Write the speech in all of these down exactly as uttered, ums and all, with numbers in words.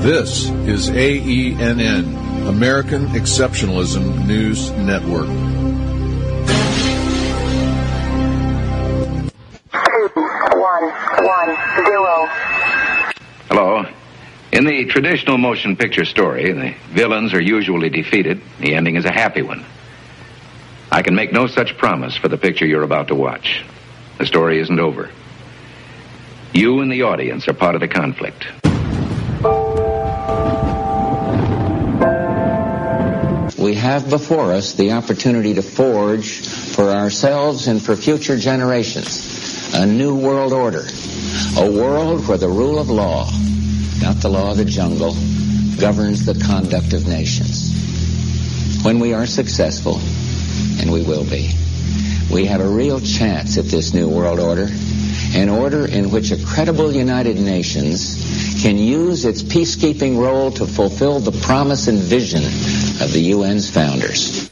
This is A E N N, American Exceptionalism News Network. Two, one, one, zero. Hello. In the traditional motion picture story, the villains are usually defeated. The ending is a happy one. I can make no such promise for the picture you're about to watch. The story isn't over. You and the audience are part of the conflict. We have before us the opportunity to forge for ourselves and for future generations a new world order, a world where the rule of law, not the law of the jungle, governs the conduct of nations. When we are successful, and we will be, we have a real chance at this new world order, an order in which a credible United Nations can use its peacekeeping role to fulfill the promise and vision of the U N's founders.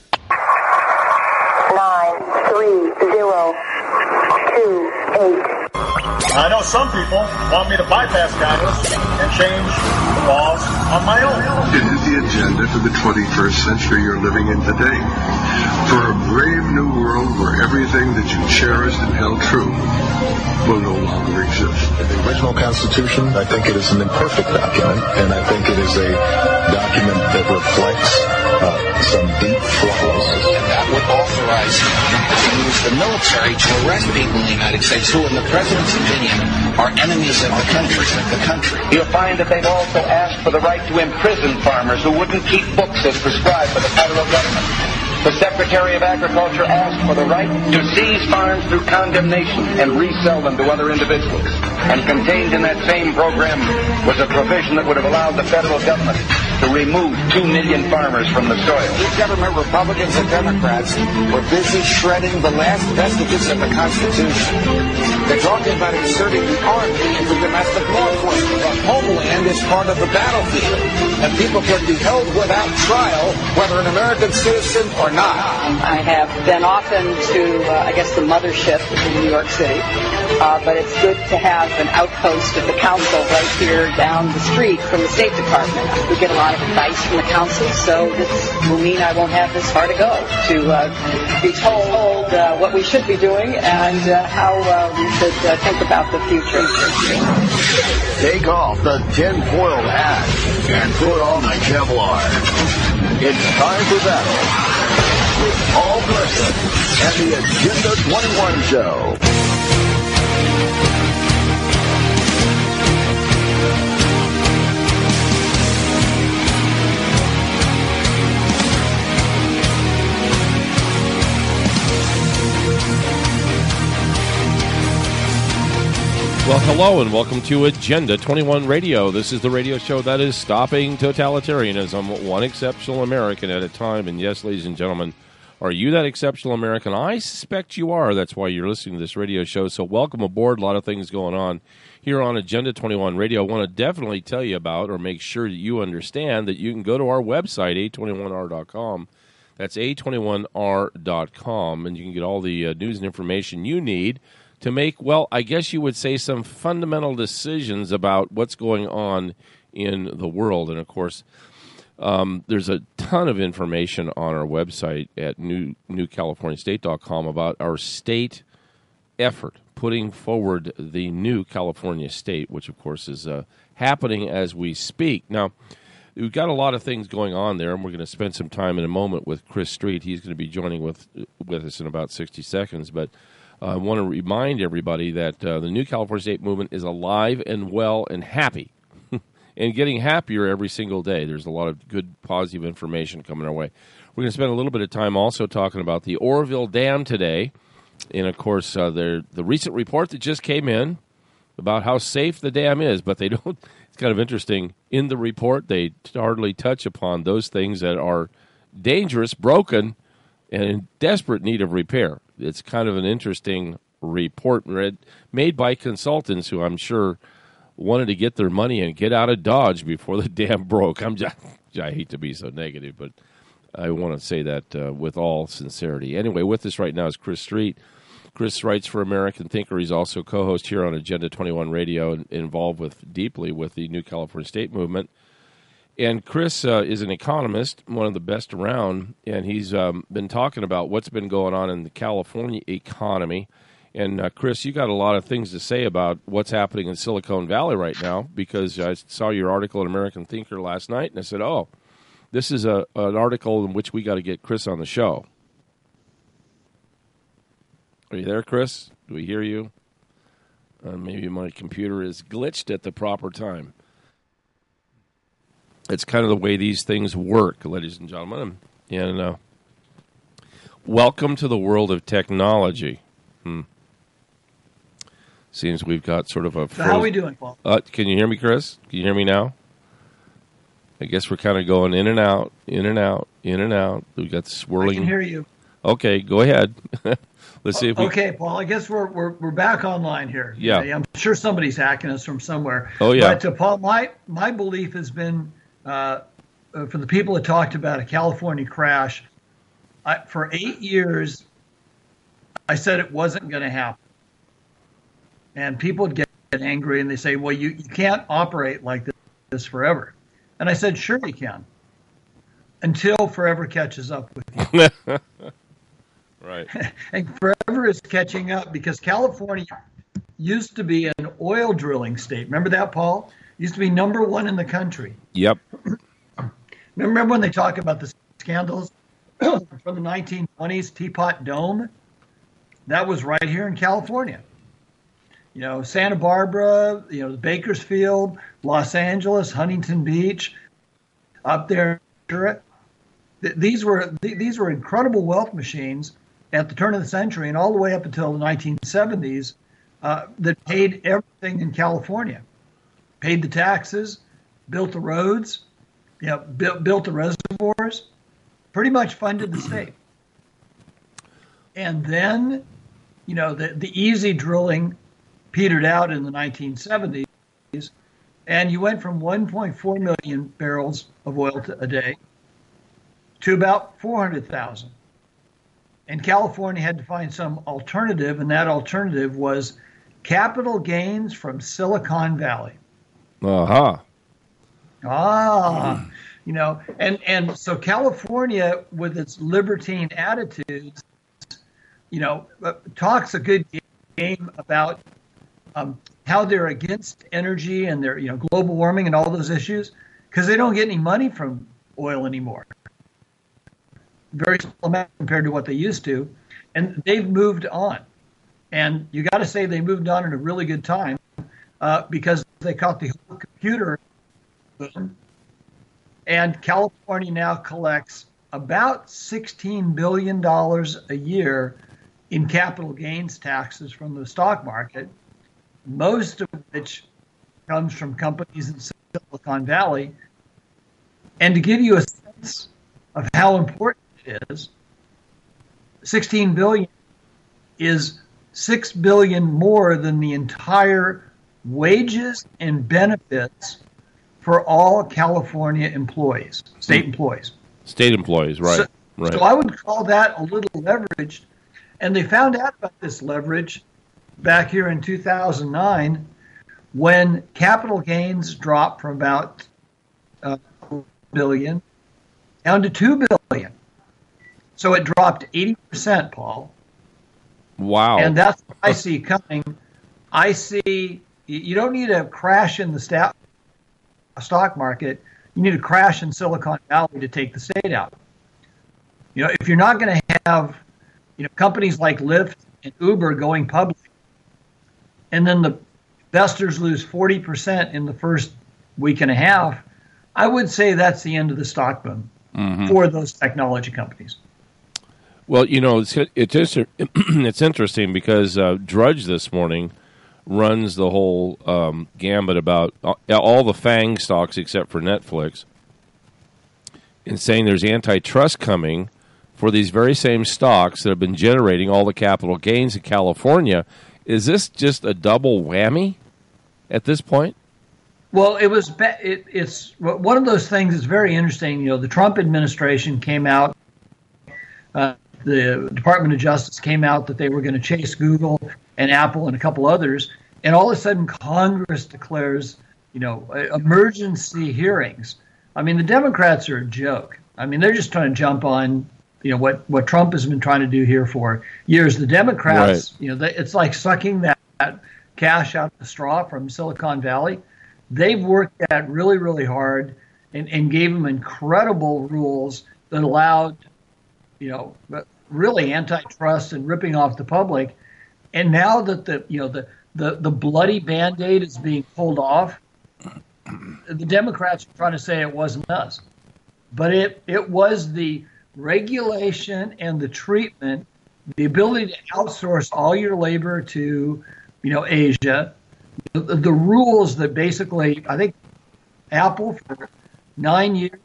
Nine, three, zero, two, eight. I know some people want me to bypass Congress and change the laws on my own. It is the agenda for the twenty-first century you're living in today. For a brave new world where everything that you cherished and held true will no longer exist. The original Constitution, I think it is an imperfect document, and I think it is a document that reflects uh, some deep flaws. And that would authorize to use the military to arrest people in the United States who, in the President's opinion, are enemies of the country. Of the country. You'll find that they've also asked for the right to imprison farmers who wouldn't keep books as prescribed by the federal government. The Secretary of Agriculture asked for the right to seize farms through condemnation and resell them to other individuals. And contained in that same program was a provision that would have allowed the federal government to remove two million farmers from the soil. These government Republicans and Democrats were busy shredding the last vestiges of the Constitution. They're talking about inserting the Army into domestic law enforcement. The homeland is part of the battlefield, and people can be held without trial, whether an American citizen or not. I have been often to, uh, I guess, the mothership in New York City, uh, but it's good to have an outpost of the council right here down the street from the State Department. We get a lot of advice from the council, so this will mean I won't have this far to go to uh, be told uh, what we should be doing and uh, how uh, we should uh, think about the future. Take off the tin-foil hat and put on the Kevlar. It's time for battle with Paul Blesson and the Agenda twenty-one Show. Well, hello and welcome to Agenda twenty-one Radio. This is the radio show that is stopping totalitarianism, one exceptional American at a time. And yes, ladies and gentlemen, are you that exceptional American? I suspect you are. That's why you're listening to this radio show. So welcome aboard. A lot of things going on here on Agenda twenty-one Radio. I want to definitely tell you about, or make sure that you understand, that you can go to our website, A twenty-one R dot com. That's A twenty-one R dot com, and you can get all the uh, news and information you need to make, well, I guess you would say, some fundamental decisions about what's going on in the world. And, of course, um, there's a ton of information on our website at new new california state dot com about our state effort, putting forward the new California state, which, of course, is uh, happening as we speak. Now, we've got a lot of things going on there, and we're going to spend some time in a moment with Chris Street. He's going to be joining with with us in about sixty seconds, but I want to remind everybody that uh, the new California State Movement is alive and well and happy, and getting happier every single day. There's a lot of good, positive information coming our way. We're going to spend a little bit of time also talking about the Oroville Dam today, and, of course, uh, the the recent report that just came in about how safe the dam is, but they don't. It's kind of interesting. In the report, they hardly touch upon those things that are dangerous, broken, and in desperate need of repair. It's kind of an interesting report read, made by consultants who I'm sure wanted to get their money and get out of Dodge before the dam broke. I'm just, I hate to be so negative, but I want to say that uh, with all sincerity. Anyway, with us right now is Chris Street. Chris writes for American Thinker. He's also co-host here on Agenda twenty-one Radio and involved with deeply with the New California State Movement. And Chris uh, is an economist, one of the best around, and he's um, been talking about what's been going on in the California economy. And, uh, Chris, you got a lot of things to say about what's happening in Silicon Valley right now, because I saw your article in American Thinker last night, and I said, oh, this is a, an article in which we got to get Chris on the show. Are you there, Chris? Do we hear you? Uh, maybe my computer is glitched at the proper time. It's kind of the way these things work, ladies and gentlemen. And uh, welcome to the world of technology. Hmm. Seems we've got sort of a... So how are we doing, Paul? Uh, can you hear me, Chris? Can you hear me now? I guess we're kind of going in and out, in and out, in and out. We've got swirling... I can hear you. Okay, go ahead. Let's see if we... Okay, Paul, I guess we're we're we're back online here. Yeah. I'm sure somebody's hacking us from somewhere. Oh, yeah. But, uh, Paul, my, my belief has been, uh, uh, for the people that talked about a California crash, I, for eight years, I said it wasn't going to happen. And people would get angry, and they say, well, you, you can't operate like this, this forever. And I said, sure you can, until forever catches up with you. Right. And forever is catching up, because California used to be an oil drilling state. Remember that, Paul? Used to be number one in the country. Yep. Remember when they talk about the scandals from the nineteen twenties, Teapot Dome? That was right here in California. You know, Santa Barbara, you know, the Bakersfield, Los Angeles, Huntington Beach, up there. These were these were incredible wealth machines at the turn of the century, and all the way up until the nineteen seventies, uh, that paid everything in California, paid the taxes, built the roads, you know, built built the reservoirs, pretty much funded the state. And then, you know, the the easy drilling petered out in the nineteen seventies, and you went from one point four million barrels of oil to, a day to about four hundred thousand. And California had to find some alternative, and that alternative was capital gains from Silicon Valley. Uh-huh. Ah, you know, and, and so California, with its libertine attitudes, you know, talks a good game about Um, how they're against energy and their, you know, global warming and all those issues, because they don't get any money from oil anymore. Very small amount compared to what they used to, and they've moved on. And you got to say they moved on at a really good time, uh, because they caught the whole computer boom. And California now collects about sixteen billion dollars a year in capital gains taxes from the stock market, most of which comes from companies in Silicon Valley. And to give you a sense of how important it is, sixteen billion dollars is six billion dollars more than the entire wages and benefits for all California employees, state employees. State employees, right. So, right. so I would call that a little leveraged. And they found out about this leverage back here in two thousand nine, when capital gains dropped from about uh, billion down to two billion. So it dropped eighty percent, Paul. Wow. And that's what I see coming. I see you don't need a crash in the sta- stock market. You need a crash in Silicon Valley to take the state out. You know, if you're not going to have, you know, companies like Lyft and Uber going public, and then the investors lose forty percent in the first week and a half, I would say that's the end of the stock boom mm-hmm. for those technology companies. Well, you know, it's it's, it's interesting because uh, Drudge this morning runs the whole um, gambit about all the FANG stocks except for Netflix, and saying there's antitrust coming for these very same stocks that have been generating all the capital gains in California. Is this just a double whammy at this point? Well, it was. It, it's one of those things that's very interesting. You know, the Trump administration came out. Uh, the Department of Justice came out that they were going to chase Google and Apple and a couple others, and all of a sudden Congress declares, you know, emergency hearings I mean, the Democrats are a joke. I mean, they're just trying to jump on, you know, what, what Trump has been trying to do here for years. The Democrats, right. you know, they, it's like sucking that, that cash out of the straw from Silicon Valley. They've worked that really, really hard and, and gave them incredible rules that allowed, you know, really antitrust and ripping off the public. And now that the, you know, the, the, the bloody Band-Aid is being pulled off, the Democrats are trying to say it wasn't us. But it, it was the regulation and the treatment, the ability to outsource all your labor to, you know, Asia, the, the rules that basically, I think Apple for nine years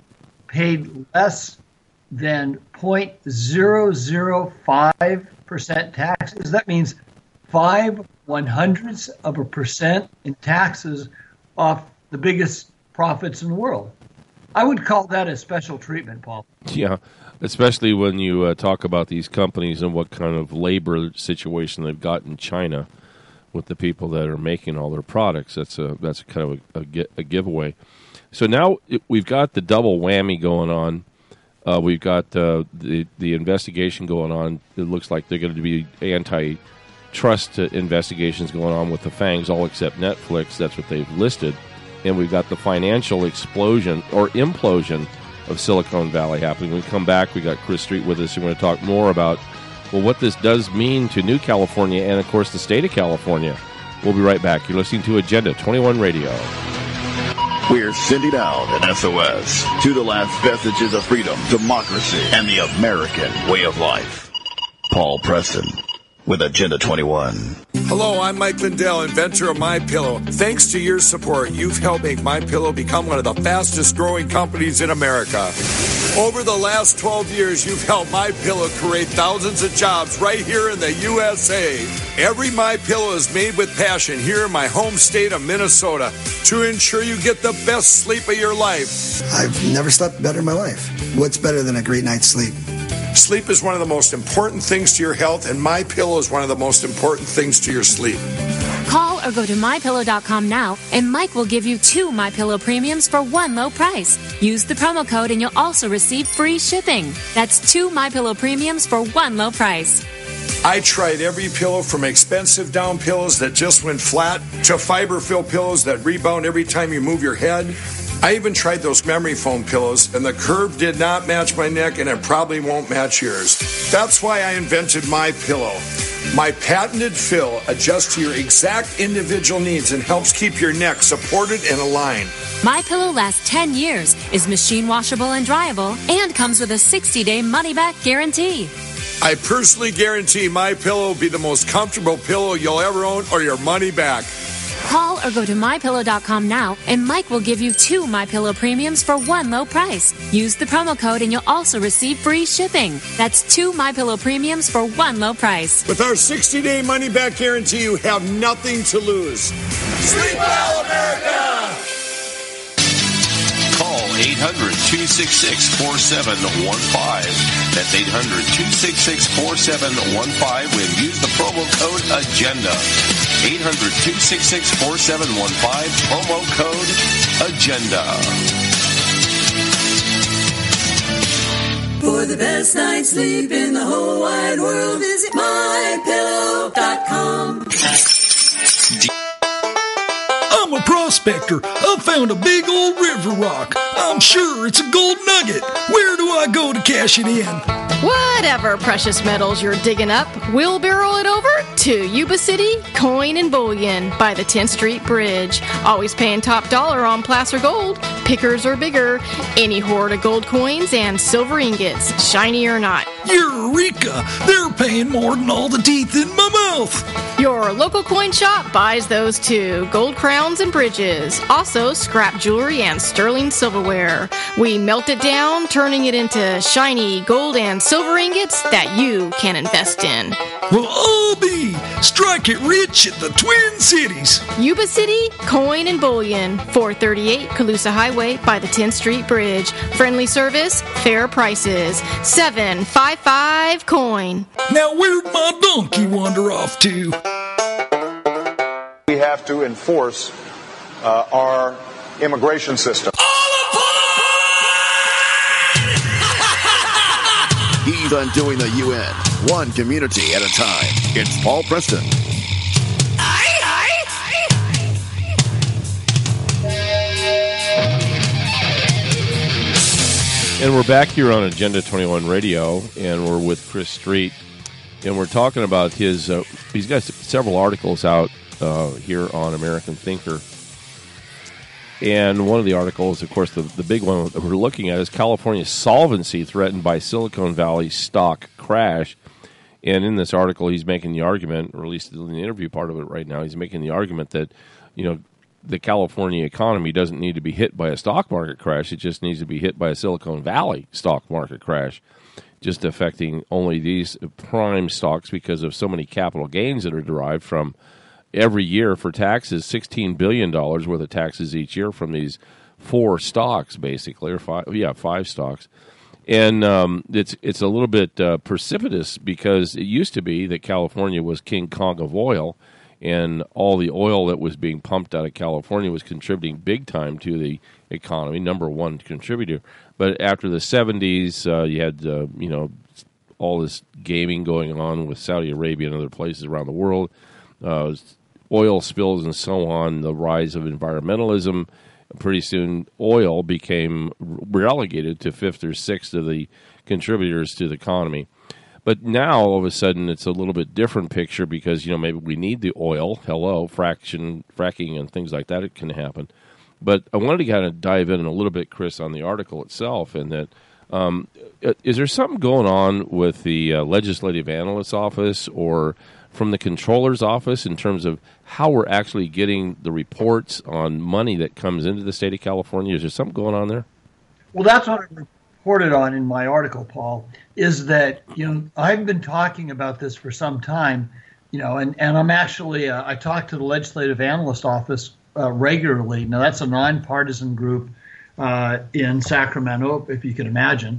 paid less than zero point zero zero five percent taxes. That means five one hundredths of a percent in taxes off the biggest profits in the world. I would call that a special treatment, Paul. Yeah, especially when you uh, talk about these companies and what kind of labor situation they've got in China with the people that are making all their products. That's a that's kind of a, a, a giveaway. So now it, we've got the double whammy going on. Uh, we've got uh, the the investigation going on. It looks like they're going to be antitrust investigations going on with the FANGs, all except Netflix. That's what they've listed. And we've got the financial explosion or implosion of Silicon Valley happening. When we come back, we got Chris Street with us. We're going to talk more about, well, what this does mean to New California and, of course, the state of California. We'll be right back. You're listening to Agenda twenty-one Radio. We're sending out an S O S to the last vestiges of freedom, democracy, and the American way of life. Paul Preston with Agenda twenty-one. Hello, I'm Mike Lindell, inventor of MyPillow. Thanks to your support, you've helped make MyPillow become one of the fastest growing companies in America. Over the last twelve years, you've helped MyPillow create thousands of jobs right here in the U S A. Every MyPillow is made with passion here in my home state of Minnesota to ensure you get the best sleep of your life. I've never slept better in my life. What's better than a great night's sleep? Sleep is one of the most important things to your health, and MyPillow is one of the most important things to your sleep. Call or go to my pillow dot com now, and Mike will give you two MyPillow premiums for one low price. Use the promo code, and you'll also receive free shipping. That's two MyPillow premiums for one low price. I tried every pillow from expensive down pillows that just went flat to fiber-filled pillows that rebound every time you move your head. I even tried those memory foam pillows, and the curve did not match my neck, and it probably won't match yours. That's why I invented MyPillow. My patented fill adjusts to your exact individual needs and helps keep your neck supported and aligned. MyPillow lasts ten years, is machine washable and dryable, and comes with a sixty-day money-back guarantee. I personally guarantee MyPillow will be the most comfortable pillow you'll ever own or your money back. Call or go to my pillow dot com now, and Mike will give you two MyPillow premiums for one low price. Use the promo code, and you'll also receive free shipping. That's two MyPillow premiums for one low price. With our sixty-day money-back guarantee, you have nothing to lose. Sleep well, America! Call eight hundred, two six six, four seven one five. That's eight hundred, two six six, four seven one five and use the promo code AGENDA. eight hundred, two six six, four seven one five, promo code AGENDA. For the best night's sleep in the whole wide world, visit my pillow dot com. I'm a prospector. I found a big old river rock. I'm sure it's a gold nugget. Where do I go to cash it in? Whatever precious metals you're digging up, we'll barrel it over to Yuba City Coin and Bullion by the tenth Street Bridge. Always paying top dollar on placer gold. Pickers are bigger. Any hoard of gold coins and silver ingots, shiny or not. Eureka! They're paying more than all the teeth in my mouth. Your local coin shop buys those too. Gold crowns and bridges. Also scrap jewelry and sterling silverware. We melt it down, turning it into shiny gold and silver ingots that you can invest in. Well, I'll be strike it rich at the Twin Cities. Yuba City Coin and Bullion, four thirty-eight Calusa Highway by the tenth Street Bridge. Friendly service, fair prices. seven five five coin. Now where'd my donkey wander off to? We have to enforce uh, our immigration system. All aboard! He's undoing the U N, one community at a time. It's Paul Preston. And we're back here on Agenda twenty-one Radio, and we're with Chris Street, and we're talking about his, uh, he's got several articles out uh, here on American Thinker. And one of the articles, of course, the, the big one that we're looking at is California's solvency threatened by Silicon Valley stock crash. And in this article, he's making the argument, or at least in the interview part of it right now, he's making the argument that, you know, the California economy doesn't need to be hit by a stock market crash. It just needs to be hit by a Silicon Valley stock market crash, just affecting only these prime stocks because of so many capital gains that are derived from every year for taxes, sixteen billion dollars worth of taxes each year from these four stocks, basically, or five, yeah, five stocks. And um, it's it's a little bit uh, precipitous because it used to be that California was King Kong of oil, and all the oil that was being pumped out of California was contributing big time to the economy, number one contributor. But after the seventies, uh, you had, uh, you know, all this gaming going on with Saudi Arabia and other places around the world, uh, oil spills and so on, the rise of environmentalism. Pretty soon, oil became relegated to fifth or sixth of the contributors to the economy. But now, all of a sudden, it's a little bit different picture because, you know, maybe we need the oil. Hello, fraction, fracking and things like that, it can happen. But I wanted to kind of dive in a little bit, Chris, on the article itself, and that um, is there something going on with the uh, Legislative Analyst's Office or from the Controller's Office in terms of how we're actually getting the reports on money that comes into the state of California? Is there something going on there? Well, that's what I reported on in my article, Paul, is that, you know, I've been talking about this for some time, you know, and, and I'm actually, uh, I talk to the Legislative Analyst's Office uh, regularly. Now, that's a nonpartisan group uh, in Sacramento, if you can imagine,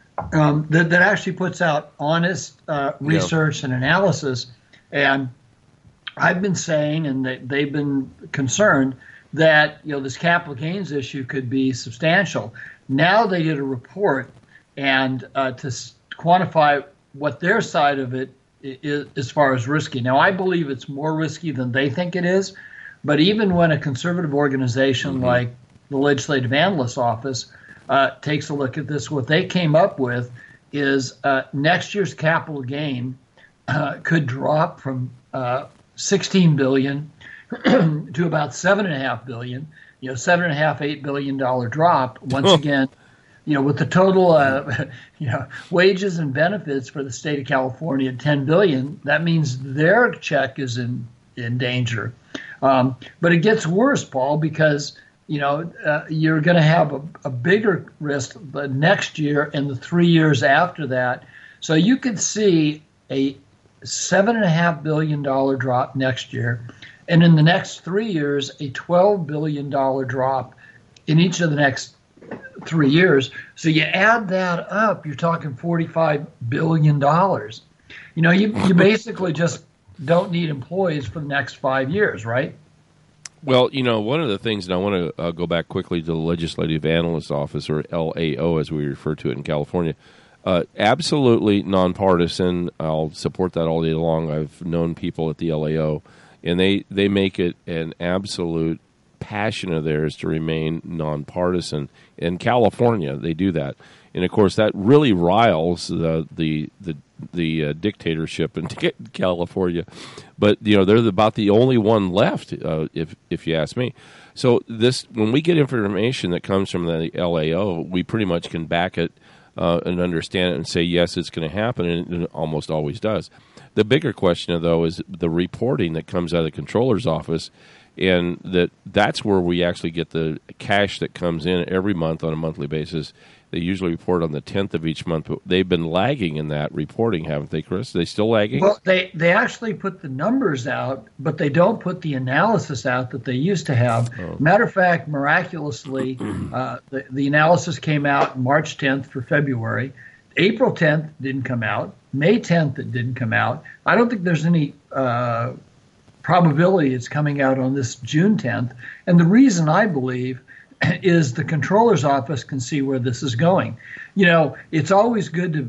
um, that, that actually puts out honest uh, research yeah. and analysis. And I've been saying, and they, they've been concerned, that, you know, this capital gains issue could be substantial. Now they did a report, and uh, to s- quantify what their side of it is as far as risky. Now, I believe it's more risky than they think it is, but even when a conservative organization mm-hmm. like the Legislative Analyst's Office uh, takes a look at this, what they came up with is uh, next year's capital gain uh, could drop from uh, sixteen billion dollars to about seven point five billion dollars. You know, seven and a half, eight billion dollar drop. Once again, you know, with the total, uh, you know, wages and benefits for the state of California at ten billion, that means their check is in in danger. Um, but it gets worse, Paul, because you know uh, you're going to have a, a bigger risk the next year and the three years after that. So you could see a seven and a half billion dollar drop next year. And in the next three years, a twelve billion dollars drop in each of the next three years. So you add that up, you're talking forty-five billion dollars. You know, you, you basically just don't need employees for the next five years, right? Well, you know, one of the things, and I want to uh, go back quickly to the Legislative Analyst's Office, or L A O as we refer to it in California. Uh, absolutely nonpartisan. I'll support that all day long. I've known people at the L A O. And they, they make it an absolute passion of theirs to remain nonpartisan. In California, they do that. And, of course, that really riles the the the, the uh, dictatorship in California. But, you know, they're about the only one left, uh, if if you ask me. So this when we get information that comes from the L A O, we pretty much can back it uh, and understand it and say, yes, it's going to happen, and it almost always does. The bigger question, though, is the reporting that comes out of the Controller's Office, and that that's where we actually get the cash that comes in every month on a monthly basis. They usually report on the tenth of each month, but they've been lagging in that reporting, haven't they, Chris? Are they still lagging? Well, they, they actually put the numbers out, but they don't put the analysis out that they used to have. Oh. Matter of fact, miraculously, uh, the, the analysis came out March tenth for February. April tenth didn't come out. May tenth it didn't come out. I don't think there's any uh, probability it's coming out on this June tenth. And the reason I believe is the Controller's Office can see where this is going. You know, it's always good to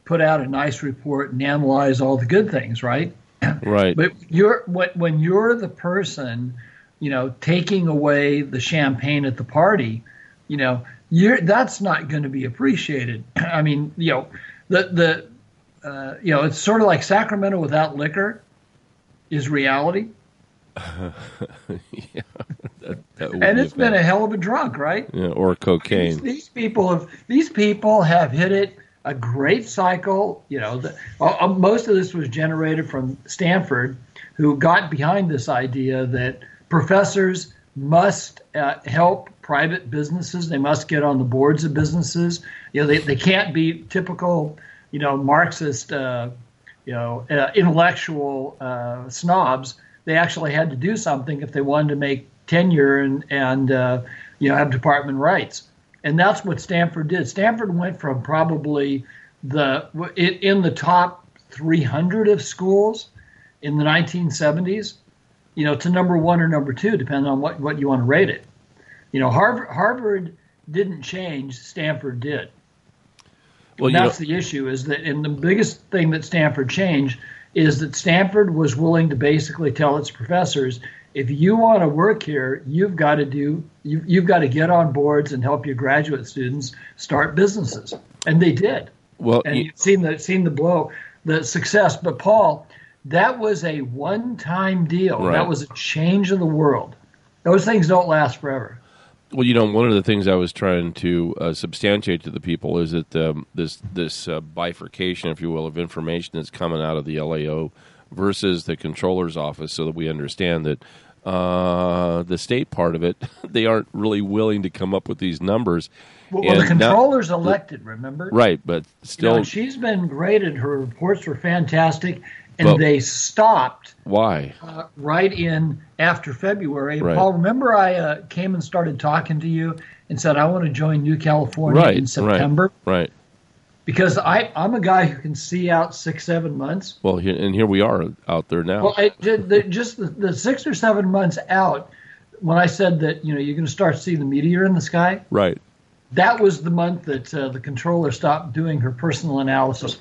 put out a nice report and analyze all the good things, right? Right. But you're when you're the person, you know, taking away the champagne at the party, you know, you're that's not going to be appreciated. I mean, you know, the the uh, you know, it's sort of like Sacramento without liquor is reality. yeah, that, that and it's been a hell of a drug, right? Yeah, or cocaine. These, these people have these people have hit it a great cycle. You know, the, uh, most of this was generated from Stanford, who got behind this idea that professors must uh, help private businesses. They must get on the boards of businesses. You know, they, they can't be typical, you know, Marxist, uh, you know, uh, intellectual uh, snobs. They actually had to do something if they wanted to make tenure and, and uh, you know, have department rights. And that's what Stanford did. Stanford went from probably the in the top three hundred of schools in the nineteen seventies, you know, to number one or number two, depending on what, what you want to rate it. You know, Harvard, Harvard didn't change. Stanford did. Well, and that's know, the issue is that, and the biggest thing that Stanford changed is that Stanford was willing to basically tell its professors, if you want to work here, you've got to do, you, you've got to get on boards and help your graduate students start businesses. And they did. Well, and you, you've seen the, seen the blow, the success. But Paul, that was a one-time deal. Right. That was a change of the world. Those things don't last forever. Well, you know, one of the things I was trying to uh, substantiate to the people is that um, this this uh, bifurcation, if you will, of information that's coming out of the L A O versus the controller's office, so that we understand that uh, the state part of it, they aren't really willing to come up with these numbers. Well, well the controller's now, elected, remember? Right, but still... You know, she's been graded. Her reports were fantastic. And but they stopped. Why? Uh, right in after February. Right. Paul, remember I uh, came and started talking to you and said I want to join New California right, in September. Right, right. Because I, I'm a guy who can see out six, seven months. Well, here, and here we are out there now. Well, I, the, just the, the six or seven months out, when I said that, you know, you're going to start to see the meteor in the sky. Right. That was the month that uh, the controller stopped doing her personal analysis.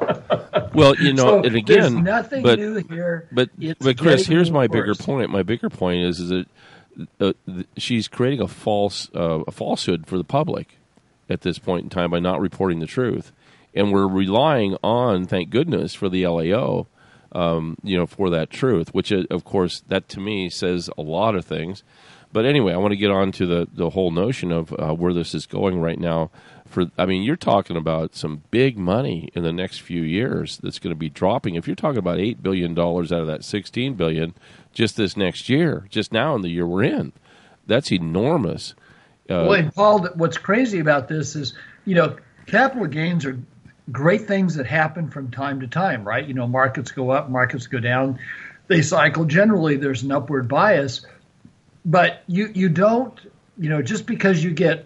Well, you know, so and again, there's nothing but, new here. But, it's but Chris, here's my worse. bigger point. My bigger point is, is that uh, th- she's creating a false, uh, a falsehood for the public at this point in time by not reporting the truth, and we're relying on, thank goodness, for the L A O, um, you know, for that truth. Which, uh, of course, that to me says a lot of things. But anyway, I want to get on to the, the whole notion of uh, where this is going right now. For I mean, you're talking about some big money in the next few years that's going to be dropping. If you're talking about eight billion dollars out of that sixteen billion dollars just this next year, just now in the year we're in, that's enormous. Uh, well, and Paul, what's crazy about this is, you know, capital gains are great things that happen from time to time, right? You know, markets go up, markets go down. They cycle. Generally, there's an upward bias. But you, you don't, you know, just because you get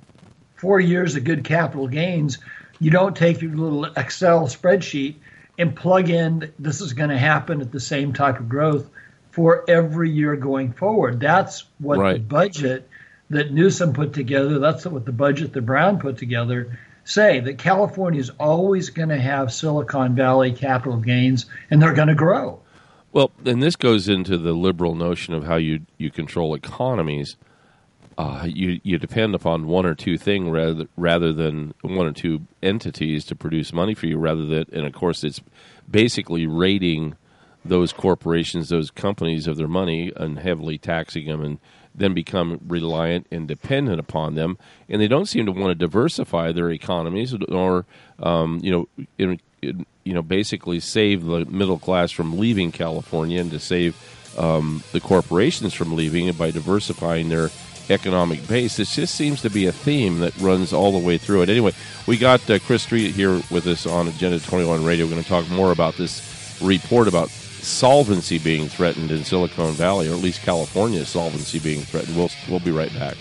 four years of good capital gains, you don't take your little Excel spreadsheet and plug in this is going to happen at the same type of growth for every year going forward. That's what right. the budget that Newsom put together, that's what the budget that Brown put together say, that California is always going to have Silicon Valley capital gains, and they're going to grow. Well, and this goes into the liberal notion of how you, you control economies. Uh, you you depend upon one or two things rather rather than one or two entities to produce money for you. Rather than, and of course, it's basically raiding those corporations, those companies of their money, and heavily taxing them, and then become reliant and dependent upon them. And they don't seem to want to diversify their economies, or um, you know. In, in, you know, basically save the middle class from leaving California and to save um, the corporations from leaving it by diversifying their economic base. It just seems to be a theme that runs all the way through it. Anyway, we got uh, Chris Street here with us on Agenda twenty-one Radio. We're going to talk more about this report about solvency being threatened in Silicon Valley, or at least California's solvency being threatened. We'll, we'll be right back.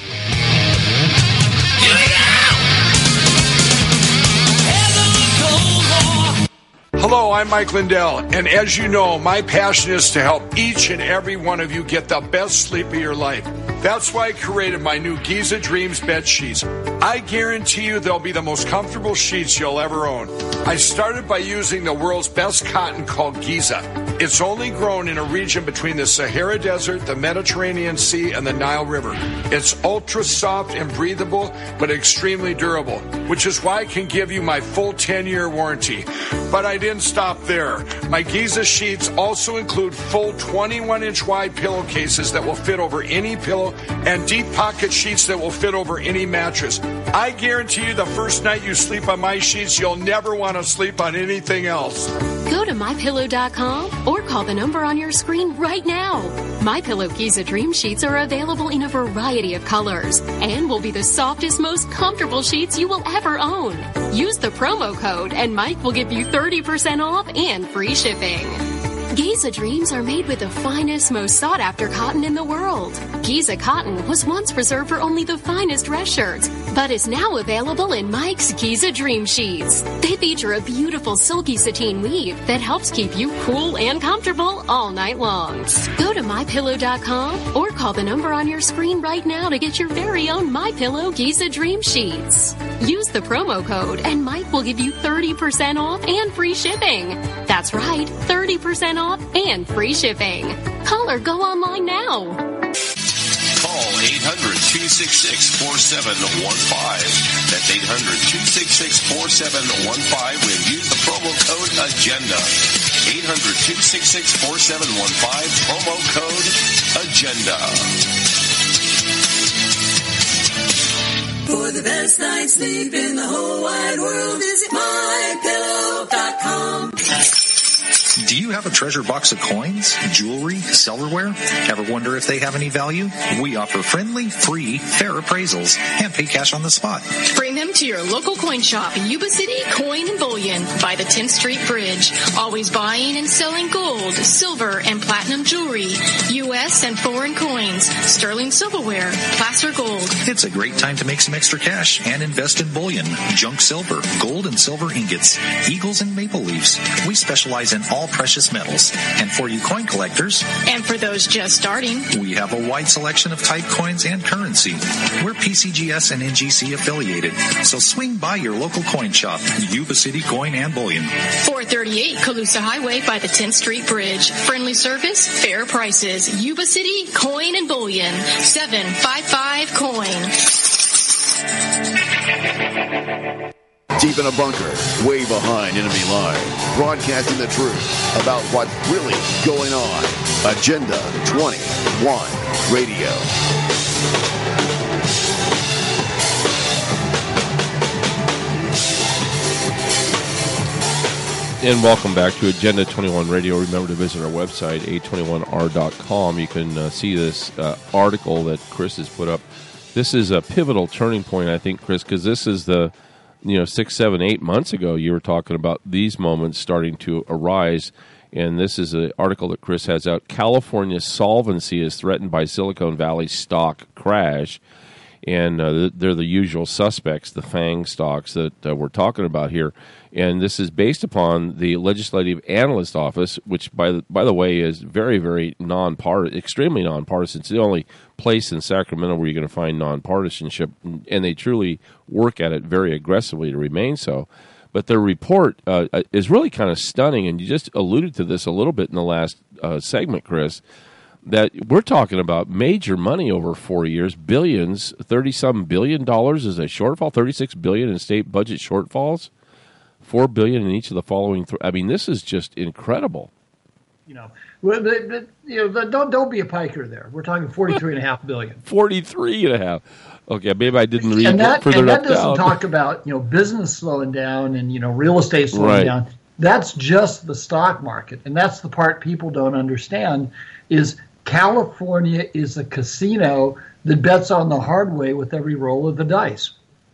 Hello, I'm Mike Lindell, and as you know, my passion is to help each and every one of you get the best sleep of your life. That's why I created my new Giza Dreams bed sheets. I guarantee you they'll be the most comfortable sheets you'll ever own. I started by using the world's best cotton called Giza. It's only grown in a region between the Sahara Desert, the Mediterranean Sea, and the Nile River. It's ultra soft and breathable, but extremely durable, which is why I can give you my full ten-year warranty. But I didn't stop there. My Giza sheets also include full twenty-one inch wide pillowcases that will fit over any pillow and deep pocket sheets that will fit over any mattress. I guarantee you the first night you sleep on my sheets, you'll never want to sleep on anything else. Go to my pillow dot com or call the number on your screen right now. MyPillow Giza Dream Sheets are available in a variety of colors and will be the softest, most comfortable sheets you will ever own. Use the promo code and Mike will give you thirty percent off and free shipping. Giza Dreams are made with the finest, most sought-after cotton in the world. Giza cotton was once reserved for only the finest dress shirts, but is now available in Mike's Giza Dream Sheets. They feature a beautiful silky sateen weave that helps keep you cool and comfortable all night long. Go to my pillow dot com or call the number on your screen right now to get your very own MyPillow Giza Dream Sheets. Use the promo code and Mike will give you thirty percent off and free shipping. That's right, thirty percent off and free shipping. Call or go online now. Call eight hundred, two six six, four seven one five. That's eight hundred, two six six, four seven one five when use the promo code AGENDA. eight hundred, two six six, four seven one five, promo code AGENDA. For the best night's sleep in the whole wide world, visit my pillow dot com. Do you have a treasure box of coins, jewelry, silverware? Ever wonder if they have any value? We offer friendly, free, fair appraisals and pay cash on the spot. Bring them to your local coin shop, Yuba City Coin and Bullion by the tenth Street Bridge. Always buying and selling gold, silver, and platinum jewelry, U S and foreign coins, sterling silverware, placer gold. It's a great time to make some extra cash and invest in bullion, junk silver, gold and silver ingots, eagles and maple leaves. We specialize in all precious metals. And for you coin collectors, and for those just starting, we have a wide selection of type coins and currency. We're P C G S and N G C affiliated, so swing by your local coin shop, Yuba City Coin and Bullion. four thirty-eight Colusa Highway by the tenth Street Bridge. Friendly service, fair prices. Yuba City Coin and Bullion. seven five five coin. Deep in a bunker, way behind enemy lines, broadcasting the truth about what's really going on. Agenda twenty-one Radio. And welcome back to Agenda twenty-one Radio. Remember to visit our website, a twenty-one r dot com. You can uh, see this uh, article that Chris has put up. This is a pivotal turning point, I think, Chris, because this is the, you know, six, seven, eight months ago you were talking about these moments starting to arise. And this is an article that Chris has out. California's solvency is threatened by Silicon Valley stock crash. And uh, they're the usual suspects, the FANG stocks that uh, we're talking about here. And this is based upon the Legislative Analyst Office, which, by the, by the way, is very, very nonpartisan, extremely nonpartisan. It's the only place in Sacramento where you're going to find nonpartisanship, and they truly work at it very aggressively to remain so. But their report uh, is really kind of stunning, and you just alluded to this a little bit in the last uh, segment, Chris, that we're talking about major money over four years, billions, thirty-some billion dollars is a shortfall, thirty-six billion in state budget shortfalls, four billion in each of the following. Th- I mean, this is just incredible. You know, but, but, you know, the, don't don't be a piker there. We're talking forty-three and a half billion. Forty-three and a half. Okay, maybe I didn't read and that, further and that up doesn't down. talk about, you know, business slowing down and, you know, real estate slowing Right. down. That's just the stock market, and that's the part people don't understand. Is California is a casino that bets on the hard way with every roll of the dice.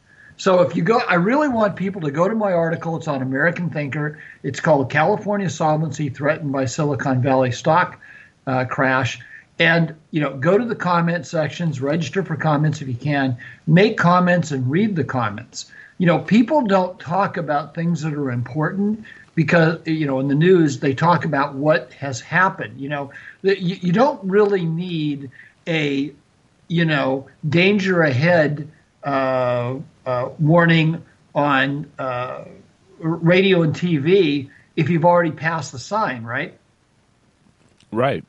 So if you go, I really want people to go to my article. It's on American Thinker. It's called California Solvency Threatened by Silicon Valley Stock uh, Crash. And, you know, go to the comment sections, register for comments if you can, make comments and read the comments. You know, people don't talk about things that are important because, you know, in the news, they talk about what has happened. You know, you, you don't really need a you know, danger ahead uh, uh, warning on uh, radio and T V if you've already passed the sign, right? Right.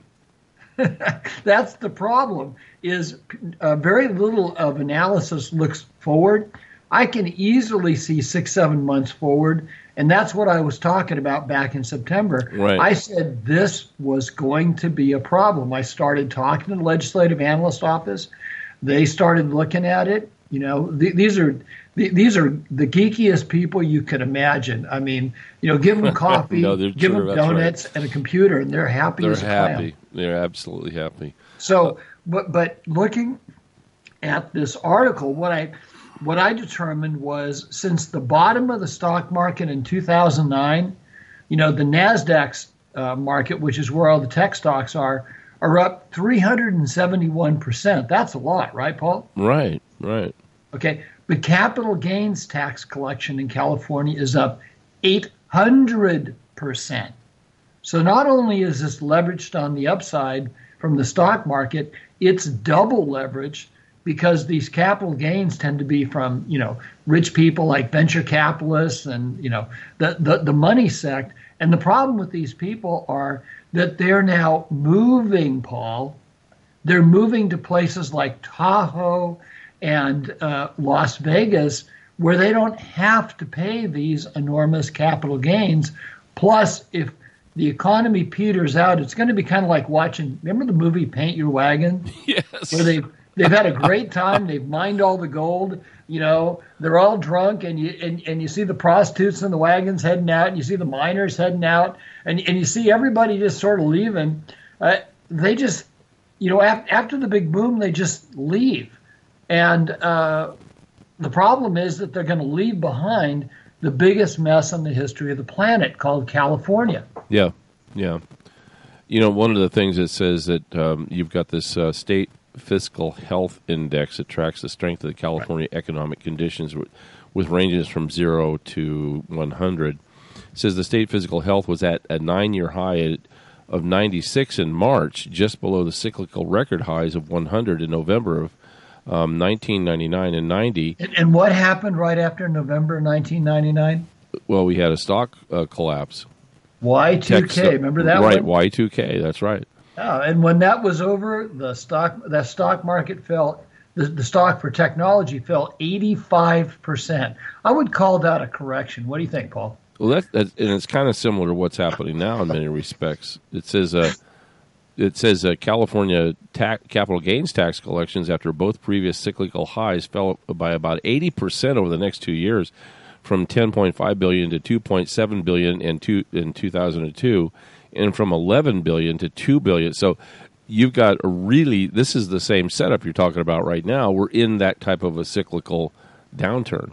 That's the problem, is uh, very little of analysis looks forward. I can easily see six, seven months forward, and that's what I was talking about back in September. Right. I said this was going to be a problem. I started talking to the Legislative Analyst Office. They started looking at it. You know, th- these are th- these are the geekiest people you could imagine. I mean, you know, give them coffee, no, give true, them donuts right. and a computer, and they're happy They're as a happy. clam. They're absolutely happy. So, but but looking at this article, what I what I determined was, since the bottom of the stock market in two thousand nine, you know, the NASDAQ uh, market, which is where all the tech stocks are, are up three hundred seventy-one percent. That's a lot, right, Paul? Right, right. Okay. The capital gains tax collection in California is up eight hundred percent. So not only is this leveraged on the upside from the stock market, it's double leveraged, because these capital gains tend to be from, you know, rich people like venture capitalists and, you know, the, the, the money sect. And the problem with these people are that they're now moving, Paul. They're moving to places like Tahoe and uh, Las Vegas, where they don't have to pay these enormous capital gains. Plus, if the economy peters out, it's going to be kind of like watching, remember the movie Paint Your Wagon? Yes. Where they've, they've had a great time, they've mined all the gold, you know, they're all drunk, and you and, and you see the prostitutes in the wagons heading out, and you see the miners heading out, and, and you see everybody just sort of leaving. Uh, they just, you know, af- after the big boom, they just leave. And uh, the problem is that they're going to leave behind the biggest mess in the history of the planet, called California. Yeah, yeah. You know, one of the things it says that um, you've got this uh, state fiscal health index that tracks the strength of the California economic conditions with, with ranges from zero to one hundred. It says the state fiscal health was at a nine-year high of ninety-six in March, just below the cyclical record highs of one hundred in November of um, nineteen ninety-nine and ninety. And, and what happened right after November nineteen ninety-nine? Well, we had a stock uh, collapse. Y two K, remember that right, one? Y two K, that's right. Oh, and when that was over, the stock that stock market fell. The, the stock for technology fell eighty-five percent. I would call that a correction. What do you think, Paul? Well, that, that and it's kind of similar to what's happening now in many respects. It says, uh, it says uh, California ta- capital gains tax collections after both previous cyclical highs fell by about eighty percent over the next two years, from ten point five billion dollars to two point seven billion dollars in, two, in two thousand two, and from eleven billion dollars to two billion dollars. So you've got a really, this is the same setup you're talking about right now. We're in that type of a cyclical downturn.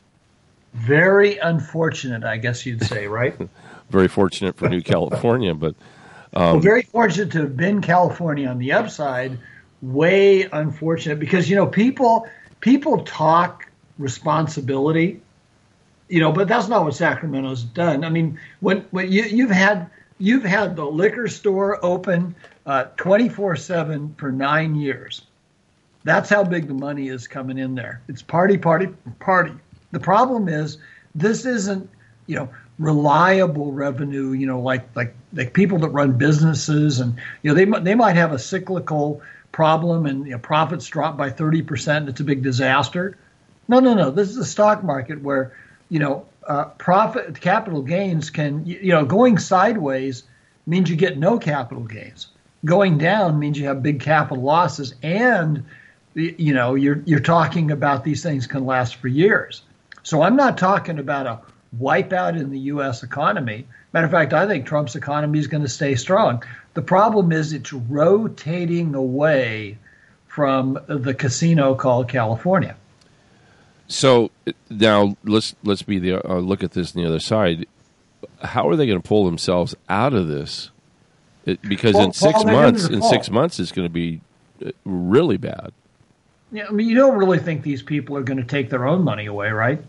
Very unfortunate, I guess you'd say, right? Very fortunate for New California, but um, well, very fortunate to have been California on the upside. Way unfortunate, because, you know, people people talk responsibility, you know, but that's not what Sacramento's done. I mean, when when you, you've had you've had the liquor store open uh, twenty-four seven for nine years. That's how big the money is coming in there. It's party, party, party. The problem is this isn't, you know, reliable revenue, you know, like like like people that run businesses, and, you know, they they might have a cyclical problem and, you know, profits drop by thirty percent and it's a big disaster. No, no, no. This is a stock market where, you know, uh, profit capital gains can, you know, going sideways means you get no capital gains. Going down means you have big capital losses, and, you know, you're you're talking about these things can last for years. So I'm not talking about a wipeout in the U S economy. Matter of fact, I think Trump's economy is going to stay strong. The problem is it's rotating away from the casino called California. So now let's let's be the uh, look at this on the other side. How are they going to pull themselves out of this? It, because Well, in six Paul, they're months, going to in fall. six months, it's going to be uh, really bad. Yeah, I mean, you don't really think these people are going to take their own money away, right?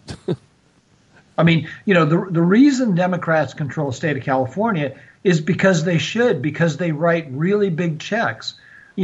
I mean, you know, the the reason Democrats control the state of California is because they should, because they write really big checks. You know,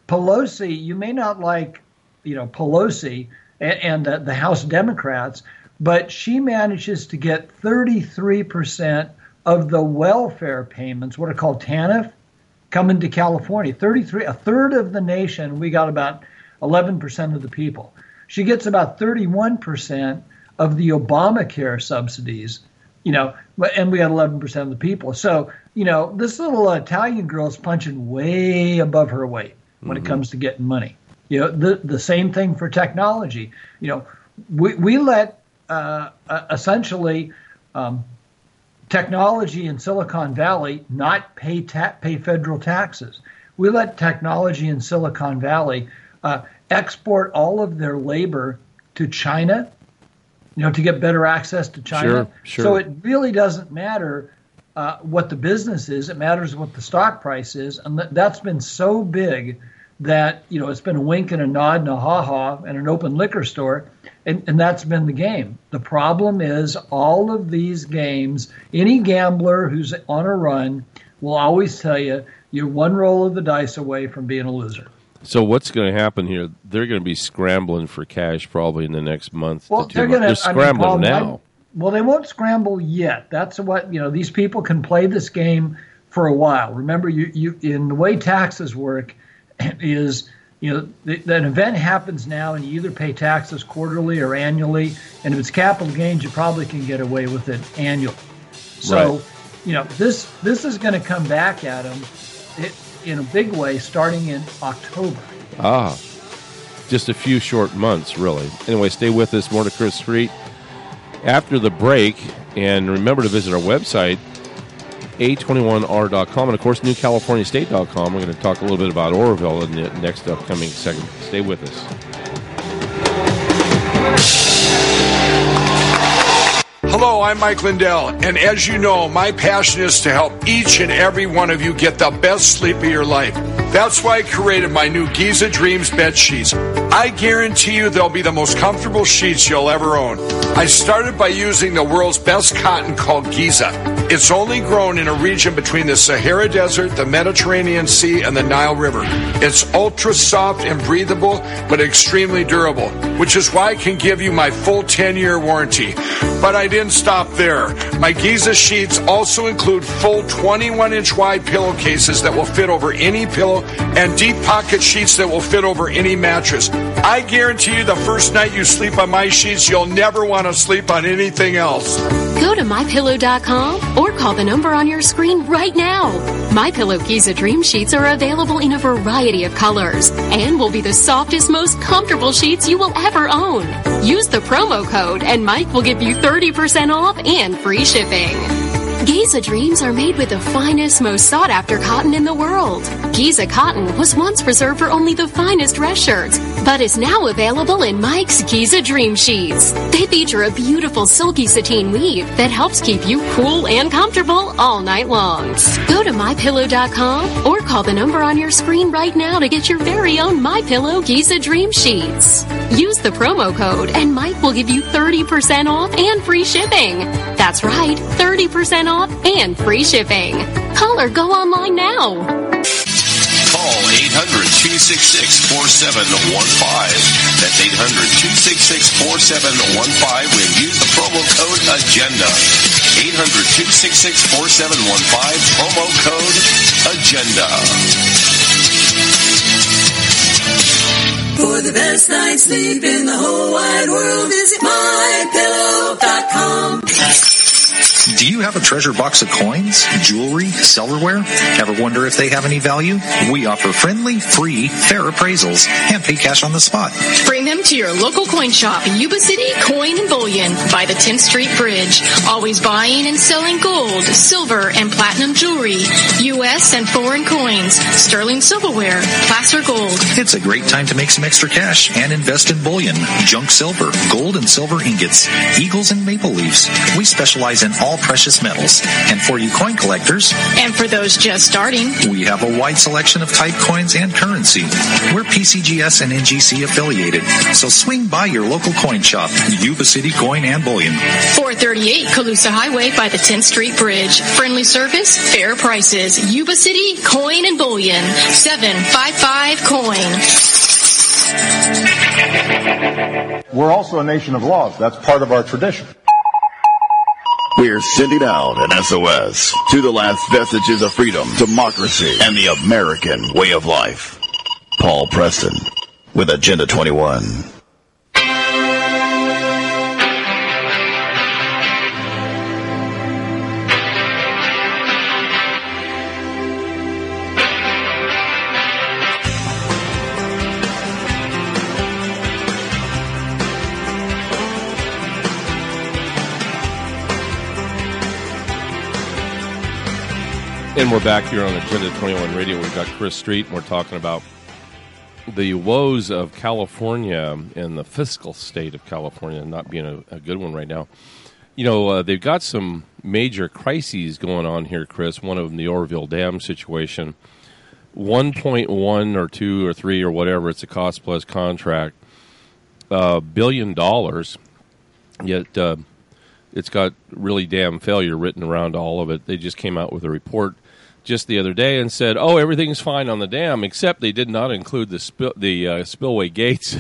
Pelosi, you may not like, you know, Pelosi and, and the, the House Democrats, but she manages to get thirty-three percent of the welfare payments, what are called TANF, coming to California. thirty-three, a third of the nation, we got about eleven percent of the people. She gets about thirty-one percent of the Obamacare subsidies, you know, and we got eleven percent of the people. So, you know, this little Italian girl is punching way above her weight when mm-hmm. it comes to getting money. You know, the the same thing for technology. You know, we, we let uh, uh, essentially um, technology in Silicon Valley not pay ta- pay federal taxes. We let technology in Silicon Valley uh, export all of their labor to China, you know, to get better access to China. Sure, sure. So it really doesn't matter uh, what the business is. It matters what the stock price is. And th- that's been so big that, you know, it's been a wink and a nod and a ha-ha and an open liquor store. And, and that's been the game. The problem is all of these games, any gambler who's on a run will always tell you you're one roll of the dice away from being a loser. So what's going to happen here? They're going to be scrambling for cash probably in the next month. Well, to two they're months. going They're scrambling I mean, Paul, now. I, well, they won't scramble yet. That's what, you know, these people can play this game for a while. Remember, you, you in the way taxes work is, you know, the, an event happens now and you either pay taxes quarterly or annually. And if it's capital gains, you probably can get away with it annually. So, right. you know, this this is going to come back at them it, in a big way starting in October. Ah, just a few short months, really. Anyway, stay with us. More to Chris Street after the break. And remember to visit our website, A twenty-one R dot com, and, of course, New California State dot com. We're going to talk a little bit about Oroville in the next upcoming segment. Stay with us. Hello, I'm Mike Lindell, and as you know, my passion is to help each and every one of you get the best sleep of your life. That's why I created my new Giza Dreams bed sheets. I guarantee you they'll be the most comfortable sheets you'll ever own. I started by using the world's best cotton called Giza. It's only grown in a region between the Sahara Desert, the Mediterranean Sea, and the Nile River. It's ultra soft and breathable, but extremely durable, which is why I can give you my full ten-year warranty. But I didn't stop there. My Giza sheets also include full twenty-one inch wide pillowcases that will fit over any pillow and deep pocket sheets that will fit over any mattress. I guarantee you the first night you sleep on my sheets, you'll never want to sleep on anything else. Go to my pillow dot com or call the number on your screen right now. MyPillow Giza Dream Sheets are available in a variety of colors and will be the softest, most comfortable sheets you will ever own. Use the promo code and Mike will give you thirty percent off and free shipping. Giza Dreams are made with the finest, most sought-after cotton in the world. Giza cotton was once reserved for only the finest dress shirts, but is now available in Mike's Giza Dream Sheets. They feature a beautiful silky sateen weave that helps keep you cool and comfortable all night long. Go to my pillow dot com or call the number on your screen right now to get your very own MyPillow Giza Dream Sheets. Use the promo code and Mike will give you thirty percent off and free shipping. That's right, thirty percent off and free shipping. Call or go online now. Call eight hundred, two six six, four seven one five. That's eight hundred, two six six, four seven one five when use the promo code AGENDA. eight hundred, two six six, four seven one five, promo code AGENDA. For the best night's sleep in the whole wide world, visit my pillow dot com. Do you have a treasure box of coins, jewelry, silverware? Ever wonder if they have any value? We offer friendly, free, fair appraisals and pay cash on the spot. Bring them to your local coin shop, Yuba City Coin and Bullion by the tenth Street Bridge. Always buying and selling gold, silver, and platinum jewelry, U S and foreign coins, sterling silverware, placer gold. It's a great time to make some extra cash and invest in bullion, junk silver, gold and silver ingots, eagles and maple leaves. We specialize in all all precious metals. And for you coin collectors, And for those just starting, we have a wide selection of type coins and currency. We're P C G S and N G C affiliated, so swing by your local coin shop, Yuba City Coin and Bullion. four thirty-eight Calusa Highway by the tenth Street Bridge. Friendly service, fair prices. Yuba City Coin and Bullion. seven five five coin. We're also a nation of laws. That's part of our tradition. We're sending out an S O S to the last vestiges of freedom, democracy, and the American way of life. Paul Preston with Agenda twenty-one. And we're back here on Agenda twenty-one Radio. We've got Chris Street, and we're talking about the woes of California and the fiscal state of California not being a, a good one right now. You know, uh, they've got some major crises going on here, Chris. One of them, the Oroville Dam situation. one point one or two or three or whatever, it's a cost-plus contract, uh, billion dollars, yet uh, it's got really damn failure written around all of it. They just came out with a report just the other day and said, oh, everything's fine on the dam, except they did not include the spill, the uh, spillway gates,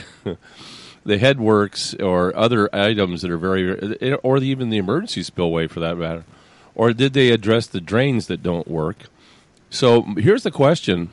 the headworks, or other items that are very, or even the emergency spillway for that matter. Or did they address the drains that don't work? So here's the question.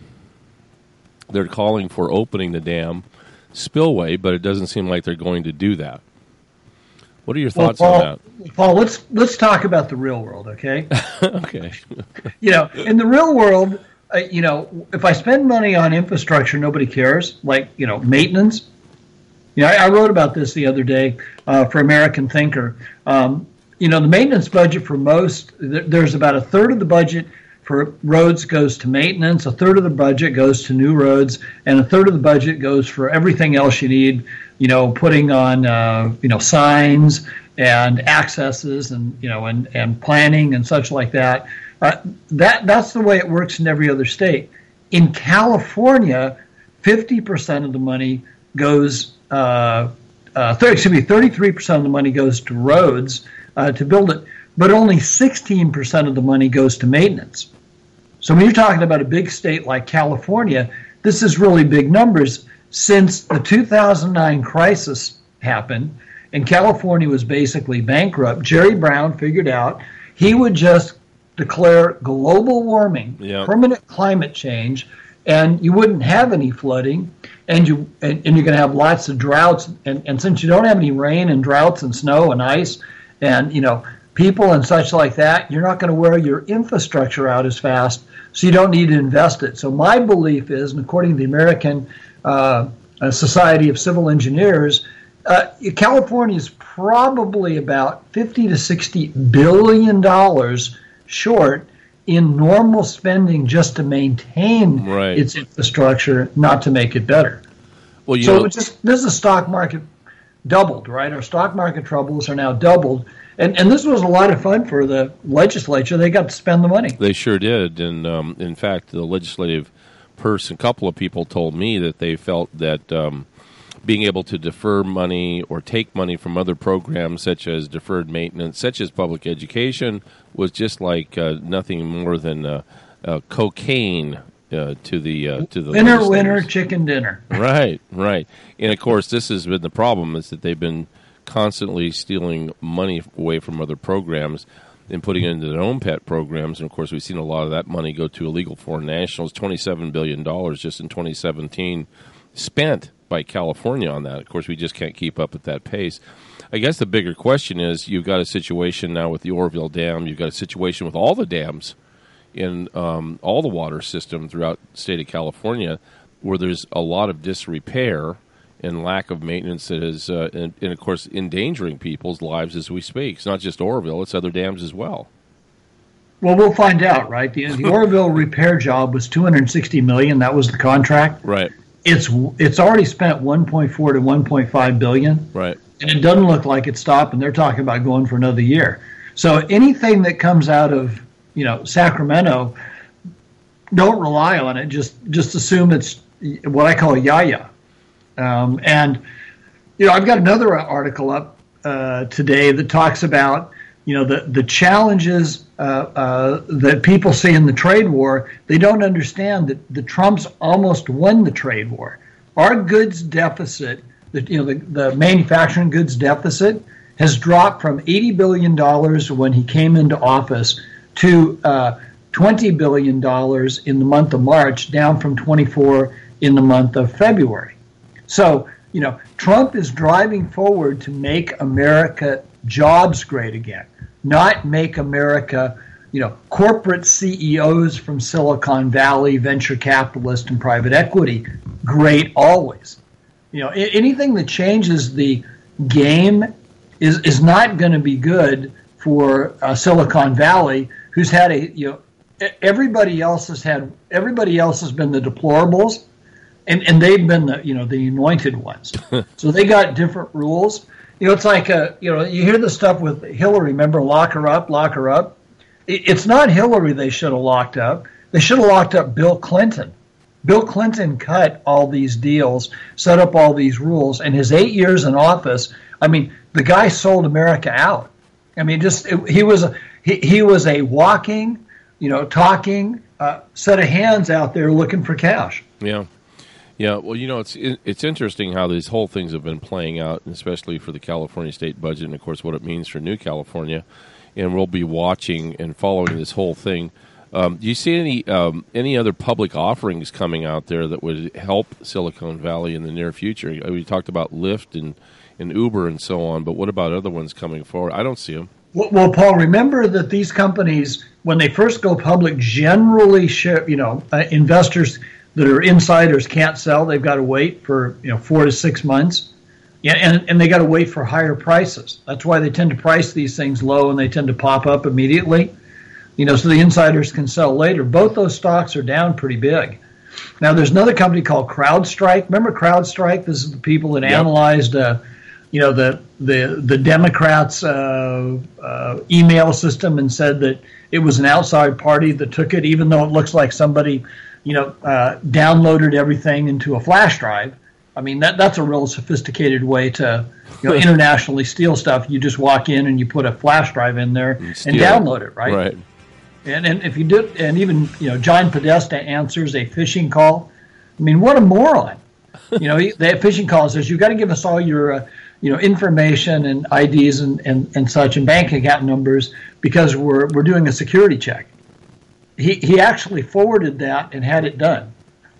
They're calling for opening the dam spillway, but it doesn't seem like they're going to do that. What are your thoughts well, Paul, on that? Paul, let's let's talk about the real world, okay? Okay. You know, in the real world, uh, you know, if I spend money on infrastructure, nobody cares. Like, you know, maintenance. You know, I, I wrote about this the other day uh, for American Thinker. Um, you know, the maintenance budget for most, th- there's about a third of the budget for roads goes to maintenance, a third of the budget goes to new roads, and a third of the budget goes for everything else you need, you know, putting on, uh, you know, signs and accesses and, you know, and, and planning and such like that. Uh, that that's the way it works in every other state. In California, fifty percent of the money goes, uh, uh, thirty, excuse me, thirty-three percent of the money goes to roads uh, to build it, but only sixteen percent of the money goes to maintenance. So when you're talking about a big state like California, this is really big numbers. Since the two thousand nine crisis happened and California was basically bankrupt, Jerry Brown figured out he would just declare global warming, yep. permanent climate change, and you wouldn't have any flooding, and, you, and, and you're going to have lots of droughts. And, and since you don't have any rain and droughts and snow and ice and, you know, people and such like that, you're not going to wear your infrastructure out as fast, so you don't need to invest it. So my belief is, and according to the American uh, Society of Civil Engineers, uh, California is probably about fifty to sixty billion dollars short in normal spending just to maintain right. its infrastructure, not to make it better. Well, you so know, it's just this is a stock market doubled, right? Our stock market troubles are now doubled. And and this was a lot of fun for the legislature. They got to spend the money. They sure did. And, um, in fact, the legislative person, a couple of people told me that they felt that um, being able to defer money or take money from other programs such as deferred maintenance, such as public education, was just like uh, nothing more than uh, uh, cocaine uh, to the uh, to the winner, winner, chicken dinner. Right, right. And, of course, this has been the problem is that they've been constantly stealing money away from other programs and putting it into their own pet programs. And, of course, we've seen a lot of that money go to illegal foreign nationals, twenty-seven billion dollars just in twenty seventeen spent by California on that. Of course, we just can't keep up at that pace. I guess the bigger question is you've got a situation now with the Oroville Dam. You've got a situation with all the dams in um, all the water system throughout the state of California where there's a lot of disrepair and lack of maintenance that is, uh, and, and, of course, endangering people's lives as we speak. It's not just Oroville, it's other dams as well. Well, we'll find out, right? The, the Oroville repair job was two hundred sixty million dollars. That was the contract. Right. It's it's already spent one point four to one point five billion dollars. Right. And it doesn't look like it's stopping. They're talking about going for another year. So anything that comes out of, you know, Sacramento, don't rely on it. Just just assume it's what I call a yaya. Um, and, you know, I've got another article up uh, today that talks about, you know, the, the challenges uh, uh, that people see in the trade war. They don't understand that the Trumps almost won the trade war. Our goods deficit, the, you know, the, the manufacturing goods deficit has dropped from eighty billion dollars when he came into office to uh, twenty billion dollars in the month of March, down from twenty-four in the month of February. So, you know, Trump is driving forward to make America jobs great again, not make America, you know, corporate C E Os from Silicon Valley, venture capitalists, and private equity great always. You know, anything that changes the game is is not going to be good for uh, Silicon Valley, who's had a, you know, everybody else has had, everybody else has been the deplorables, and, and they've been the, you know, the anointed ones. So they got different rules. You know, it's like, a, you know, you hear the stuff with Hillary, remember, lock her up, lock her up. It's not Hillary they should have locked up. They should have locked up Bill Clinton. Bill Clinton cut all these deals, set up all these rules, and his eight years in office, I mean, the guy sold America out. I mean, just it, he was a, he, he was a walking, you know, talking uh, set of hands out there looking for cash. Yeah, yeah. Well, you know, it's it's interesting how these whole things have been playing out, especially for the California state budget, and of course, what it means for New California. And we'll be watching and following this whole thing. Um, do you see any um, any other public offerings coming out there that would help Silicon Valley in the near future? We talked about Lyft and, and Uber and so on, but what about other ones coming forward? I don't see them. Well, well Paul, remember that these companies, when they first go public, generally share, you know, uh, investors that are insiders can't sell. They've got to wait for, you know, four to six months. Yeah, and, and they got to wait for higher prices. That's why they tend to price these things low, and they tend to pop up immediately. You know, so the insiders can sell later. Both those stocks are down pretty big. Now, there's another company called CrowdStrike. Remember CrowdStrike? This is the people that yep. analyzed, uh, you know, the the the Democrats' uh, uh, email system and said that it was an outside party that took it, even though it looks like somebody, you know, uh, downloaded everything into a flash drive. I mean, that that's a real sophisticated way to, you know, internationally steal stuff. You just walk in and you put a flash drive in there and, and download it, right? Right. And and if you do, and even, you know, John Podesta answers a phishing call. I mean, what a moron! You know, that phishing call says you've got to give us all your, uh, you know, information and I Ds and, and, and such and bank account numbers because we're we're doing a security check. He he actually forwarded that and had it done.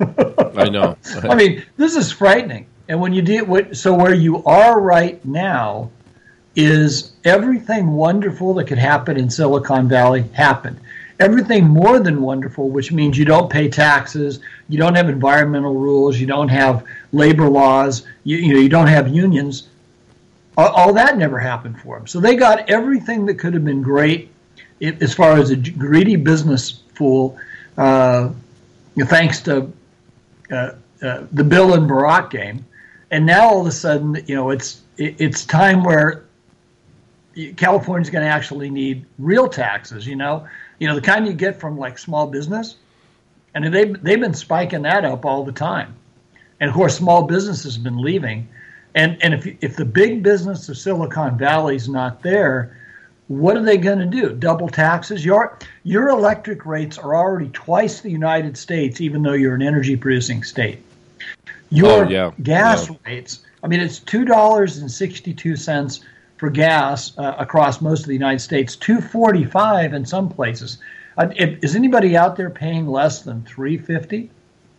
I know. I mean, this is frightening. And when you do, so where you are right now is everything wonderful that could happen in Silicon Valley happened. Everything more than wonderful, which means you don't pay taxes, you don't have environmental rules, you don't have labor laws, you, you know, you don't have unions. All, all that never happened for them. So they got everything that could have been great as far as a greedy business fool, uh, thanks to Uh, uh, the Bill and Barack game, and now all of a sudden, you know, it's it, it's time where California's going to actually need real taxes. You know, you know the kind you get from like small business, and they they've been spiking that up all the time, and of course, small business has been leaving, and and if if the big business of Silicon Valley is not there, what are they going to do? Double taxes? Your your electric rates are already twice the United States, even though you're an energy-producing state. Your oh, yeah. gas yeah. rates, I mean, it's two dollars and sixty-two cents for gas uh, across most of the United States, two dollars and forty-five cents in some places. Uh, if, is anybody out there paying less than three dollars and fifty cents?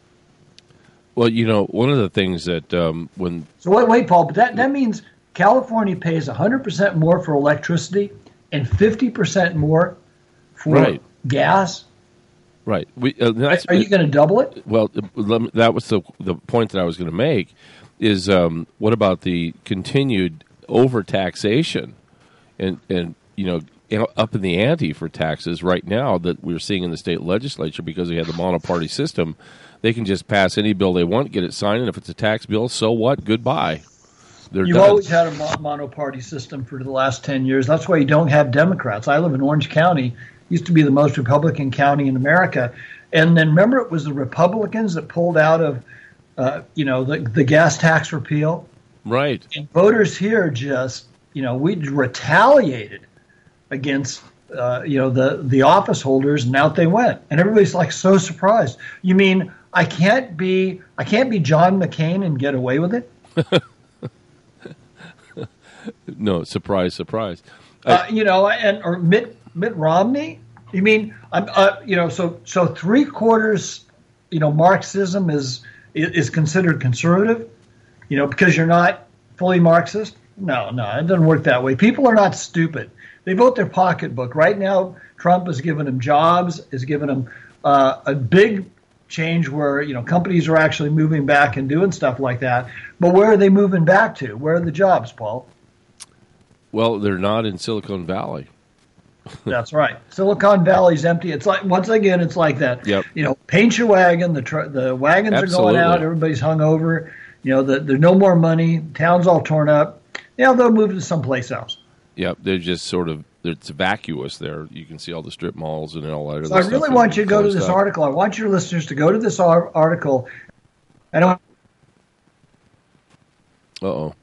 Well, you know, one of the things that um, when... So wait, wait, Paul, but that, that means California pays one hundred percent more for electricity and fifty percent more for right. gas. Right. We, uh, that's, Are you going to double it? Well, that was the the point that I was going to make. Is um, what about the continued overtaxation, and and you know up in the ante for taxes right now that we're seeing in the state legislature because we have the monoparty system. They can just pass any bill they want, get it signed, and if it's a tax bill, so what? Goodbye. They're You've done. always had a mo- mono-party system for the last ten years. That's why you don't have Democrats. I live in Orange County. Used to be the most Republican county in America. And then remember, it was the Republicans that pulled out of, uh, you know, the, the gas tax repeal. Right. And voters here just, you know, we retaliated against, uh, you know, the, the office holders, and out they went. And everybody's like so surprised. You mean I can't be I can't be John McCain and get away with it? No, surprise, surprise. Uh, you know, and or Mitt Mitt Romney. You mean I'm uh, you know so so three quarters, you know, Marxism is is considered conservative, you know, because you're not fully Marxist. No, no, it doesn't work that way. People are not stupid. They vote their pocketbook. Right now, Trump has given them jobs, has given them uh, a big change where, you know, companies are actually moving back and doing stuff like that. But where are they moving back to? Where are the jobs, Paul? Well, they're not in Silicon Valley. That's right. Silicon Valley's empty. It's like, once again, it's like that. Yep. You know, paint your wagon. The tr- the wagons Absolutely. are going out. Everybody's hungover. You know, the, there's no more money. Town's all torn up. Yeah, they'll move to someplace else. Yep, they're just sort of, it's vacuous there. You can see all the strip malls and all that other So I stuff. really want you to go to closed this up. article. I want your listeners to go to this ar- article. I don't. Uh-oh.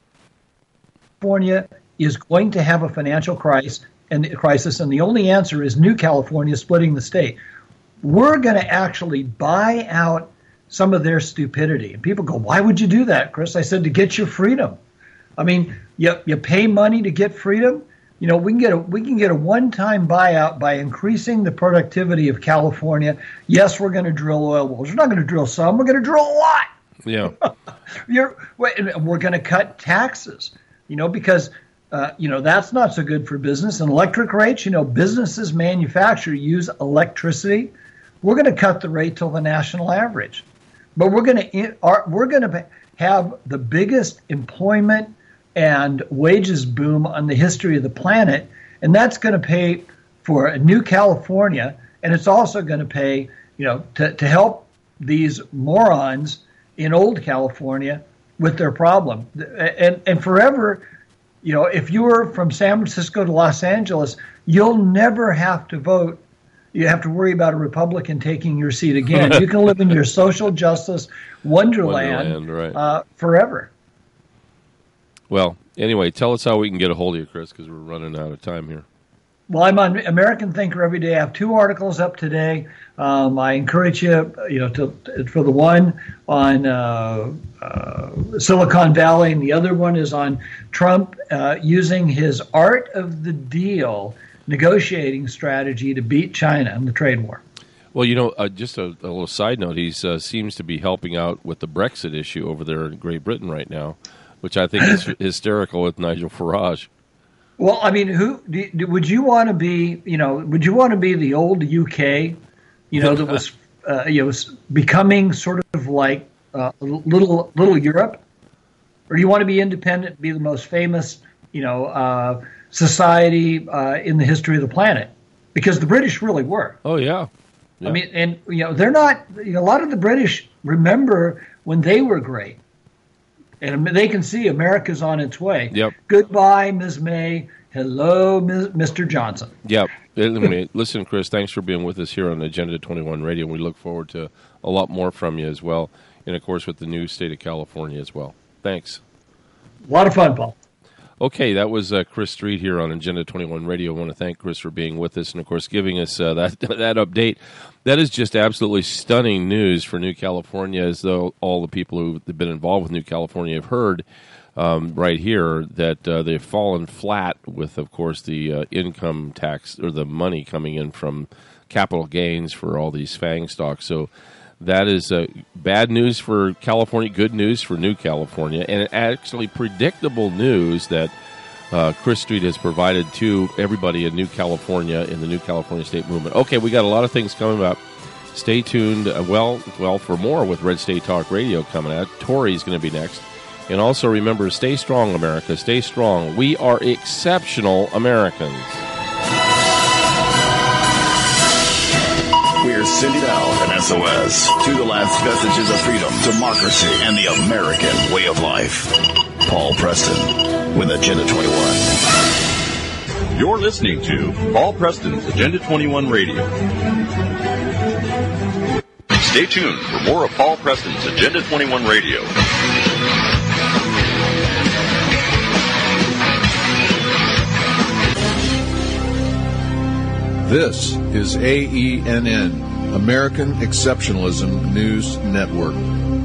California is going to have a financial crisis, and crisis, and the only answer is New California splitting the state. We're going to actually buy out some of their stupidity. And people go, "Why would you do that, Chris?" I said, "To get your freedom." I mean, you you pay money to get freedom. You know, we can get a we can get a one-time buyout by increasing the productivity of California. Yes, we're going to drill oil wells. We're not going to drill some. We're going to drill a lot. Yeah. You're, we're going to cut taxes. You know, because uh, you know that's not so good for business. And electric rates. You know, businesses manufacture use electricity. We're going to cut the rate till the national average, but we're going to we're going to have the biggest employment and wages boom on the history of the planet, and that's going to pay for a new California, and it's also going to pay, you know, to, to help these morons in old California with their problem. And and forever, you know, if you were from San Francisco to Los Angeles, you'll never have to vote. You have to worry about a Republican taking your seat again. You can live in your social justice wonderland, Wonderland, right. uh, forever. Well, anyway, tell us how we can get a hold of you, Chris, because we're running out of time here. Well, I'm on American Thinker every day. I have two articles up today. Um, I encourage you, you know, to, for the one on uh, uh, Silicon Valley, and the other one is on Trump uh, using his art of the deal negotiating strategy to beat China in the trade war. Well, you know, uh, just a, a little side note, he uh, seems to be helping out with the Brexit issue over there in Great Britain right now, which I think is hysterical with Nigel Farage. Well, I mean, who do, do, would you want to be? You know, would you want to be the old U K? You know, that was uh, you know was becoming sort of like uh, little little Europe, or do you want to be independent, be the most famous, you know, uh, society uh, in the history of the planet? Because the British really were. Oh yeah. yeah. I mean, and you know, they're not. You know, a lot of the British remember when they were great. And they can see America's on its way. Yep. Goodbye, Miz May. Hello, Mister Johnson. Yep. Listen, Chris, thanks for being with us here on Agenda twenty-one Radio. We look forward to a lot more from you as well. And, of course, with the new state of California as well. Thanks. A lot of fun, Paul. Okay, that was uh, Chris Street here on Agenda twenty-one Radio. I want to thank Chris for being with us and, of course, giving us uh, that that update. That is just absolutely stunning news for New California, as though all the people who have been involved with New California have heard um, right here that uh, they've fallen flat with, of course, the uh, income tax or the money coming in from capital gains for all these FANG stocks. So that is uh, bad news for California, good news for New California, and actually predictable news that uh, Chris Street has provided to everybody in New California in the New California State Movement. Okay, we got a lot of things coming up. Stay tuned. Uh, well, well, for more with Red State Talk Radio coming out. Tori's going to be next. And also remember, stay strong, America. Stay strong. We are exceptional Americans. We're sending out an S O S to the last vestiges of freedom, democracy, and the American way of life. Paul Preston with Agenda twenty-one. You're listening to Paul Preston's Agenda twenty-one Radio. Stay tuned for more of Paul Preston's Agenda twenty-one Radio. This is A E N N, American Exceptionalism News Network.